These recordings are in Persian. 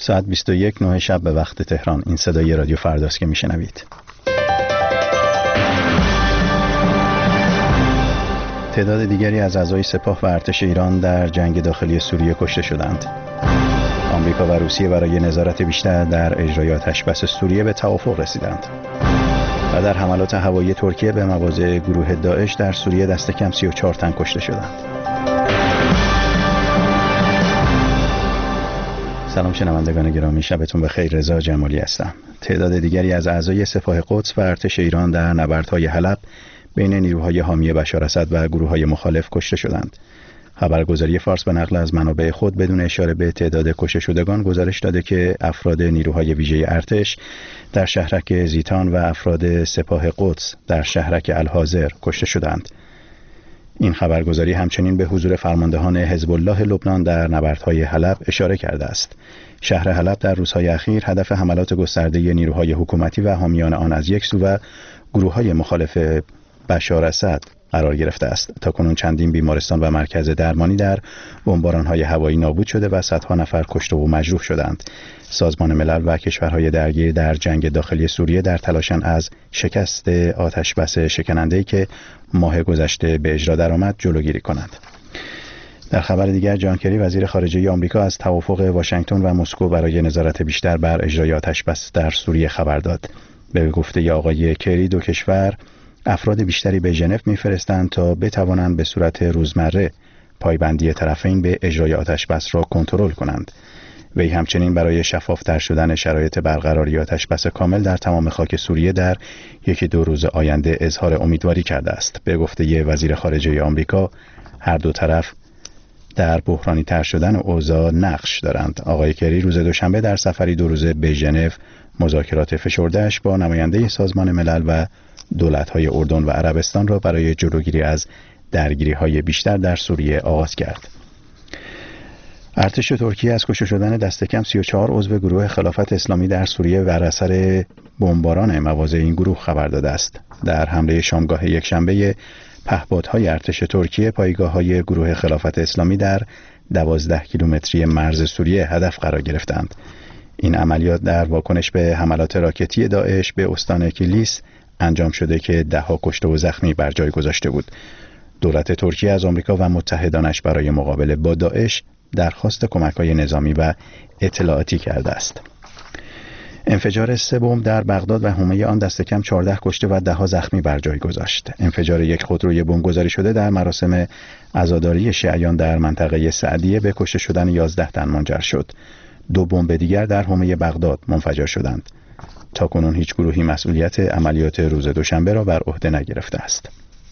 ساعت 21:09 شب به وقت تهران. این صدای رادیو فرداست که میشنوید. تعداد دیگری از اعضای سپاه و ارتش ایران در جنگ داخلی سوریه کشته شدند. آمریکا و روسیه برای نظارت بیشتر در اجرای آتش‌بس سوریه به توافق رسیدند. و در حملات هوایی ترکیه به مواضع گروه داعش در سوریه دست کم 34 تن کشته شدند. سلام شنوندگان گرامی، شبتون بخیر. رضا جمالی هستم. تعداد دیگری از اعضای سپاه قدس و ارتش ایران در نبردهای حلب بین نیروهای حامی بشار اسد و گروه‌های مخالف کشته شدند. خبرگزاری فارس به نقل از منابع خود بدون اشاره به تعداد کشته شدگان گزارش داده که افراد نیروهای ویژه ارتش در شهرک زیتان و افراد سپاه قدس در شهرک الحاضر کشته شدند. این خبرگزاری همچنین به حضور فرماندهان حزب الله لبنان در نبردهای حلب اشاره کرده است. شهر حلب در روزهای اخیر هدف حملات گسترده نیروهای حکومتی و حامیان آن از یک سو و گروه‌های مخالف بشار اسد قرار گرفته است. تاکنون چندین بیمارستان و مرکز درمانی در بمباران‌های هوایی نابود شده و صدها نفر کشته و مجروح شدند. سازمان ملل و کشورهای درگیر در جنگ داخلی سوریه در تلاشند از شکست آتش‌بس شکننده‌ای که ماه گذشته به اجرا درآمد جلوگیری کنند. در خبر دیگر جان کری وزیر خارجه آمریکا از توافق واشنگتن و مسکو برای نظارت بیشتر بر اجرای آتش‌بس در سوریه خبر داد. به گفته آقای کری دو کشور افراد بیشتری به ژنو می‌فرستند تا بتوانند به صورت روزمره پایبندی طرفین به اجرای آتش‌بس را کنترل کنند. وی همچنین برای شفاف‌تر شدن شرایط برقراری آتش‌بس کامل در تمام خاک سوریه در یکی دو روز آینده اظهار امیدواری کرده است. به گفته وزیر خارجه آمریکا هر دو طرف در بحرانی تر شدن اوضاع نقش دارند. آقای کری روز دوشنبه در سفری 2 روزه به ژنو مذاکرات فشرده‌اش با نماینده سازمان ملل و دولت‌های اردن و عربستان را برای جلوگیری از درگیری‌های بیشتر در سوریه آغاز کرد. ارتش ترکیه از کشته شدن دست کم 34 عضو گروه خلافت اسلامی در سوریه بر اثر بمباران مواضع این گروه خبر داده است. در حمله شامگاه یکشنبه پهپادهای ارتش ترکیه پایگاه‌های گروه خلافت اسلامی در 12 کیلومتری مرز سوریه هدف قرار گرفتند. این عملیات در واکنش به حملات راکتی داعش به استان کیلیس انجام شده که 10 کشته و زخمی بر جای گذاشته بود. دولت ترکیه از آمریکا و متحدانش برای مقابله با داعش درخواست کمک‌های نظامی و اطلاعاتی کرده است. انفجار 3 بمب در بغداد و حومه آن دست کم 14 کشته و 10 زخمی بر جای گذاشت. انفجار یک خودروی بمبگذاری شده در مراسم عزاداری شیعیان در منطقه سعدیه به کشته شدن 11 تن منجر شد. 2 بمب دیگر در حومه بغداد منفجر شدند. تاکنون هیچ گروهی مسئولیت عملیات روز دوشنبه را بر عهده نگرفته است.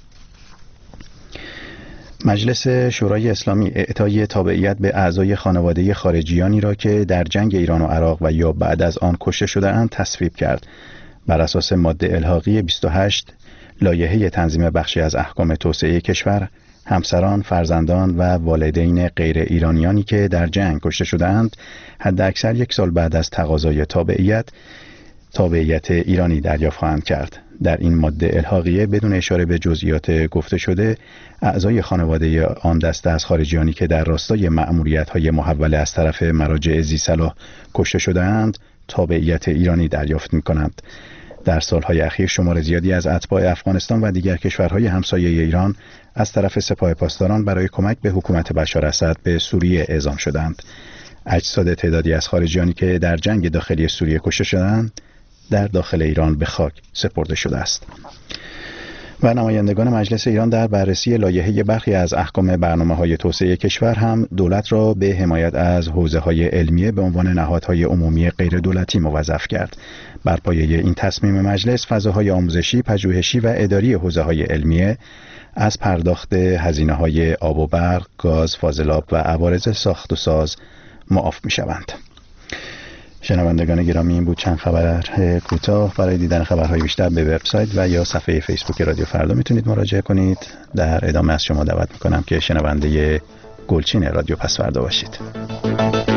مجلس شورای اسلامی اعطای تابعیت به اعضای خانواده خارجیانی را که در جنگ ایران و عراق و یا بعد از آن کشته شده‌اند تصویب کرد. بر اساس ماده الحاقی 28 لایحه تنظیم بخشی از احکام توسعه کشور، همسران، فرزندان و والدین غیر ایرانیانی که در جنگ کشته شده‌اند حداکثر 1 سال بعد از تقاضای تابعیت ایرانی دریافت خواهند کرد. در این ماده الحاقیه بدون اشاره به جزئیات گفته شده، اعضای خانواده آن دسته از خارجیانی که در راستای مأموریت‌های محوله از طرف مراجع ذی‌صلاح کشته شده‌اند، تابعیت ایرانی دریافت می‌کنند. در سالهای اخیر شمار زیادی از اتباع افغانستان و دیگر کشورهای همسایه ایران از طرف سپاه پاسداران برای کمک به حکومت بشار اسد به سوریه اعزام شدند. اجساد تعدادی از خارجیانی که در جنگ داخلی سوریه کشته شدند، در داخل ایران به خاک سپرده شده است. و نمایندگان مجلس ایران در بررسی لایحه برخی از احکام برنامه‌های توسعه کشور هم دولت را به حمایت از حوزه‌های علمیه به عنوان نهادهای عمومی غیر دولتی موظف کرد. بر پایه این تصمیم مجلس فضاهای آموزشی، پژوهشی و اداری حوزه‌های علمیه از پرداخت هزینه‌های آب و برق، گاز، فاضلاب و عوارض ساخت و ساز معاف می‌شوند. شنوندگان گرامی، این بود چند خبر کوتاه. برای دیدن خبرهای بیشتر به وبسایت و یا صفحه فیسبوک رادیو فردا میتونید مراجعه کنید. در ادامه از شما دعوت میکنم که شنونده گلچین رادیو پس فردا باشید.